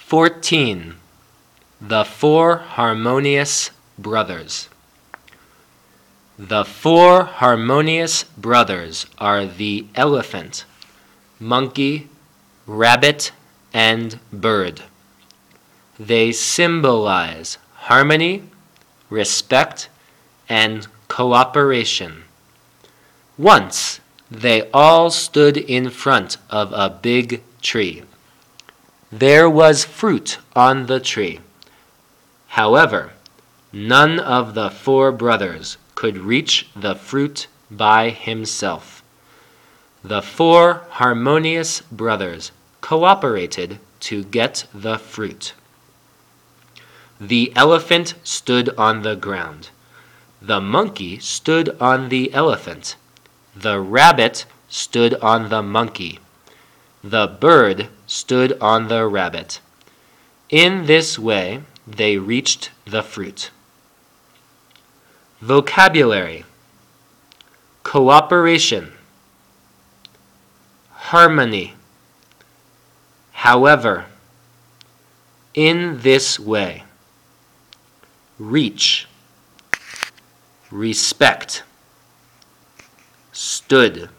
14. The Four Harmonious Brothers. The four harmonious brothers are the elephant, monkey, rabbit, and bird. They symbolize harmony, respect, and cooperation. Once, they all stood in front of a big tree. There was fruit on the tree. However, none of the four brothers could reach the fruit by himself. The four harmonious brothers cooperated to get the fruit. The elephant stood on the ground. The monkey stood on the elephant. The rabbit stood on the monkey. The bird stood on the rabbit. In this way, they reached the fruit. Vocabulary: cooperation, harmony, however, in this way, reach, respect, stood.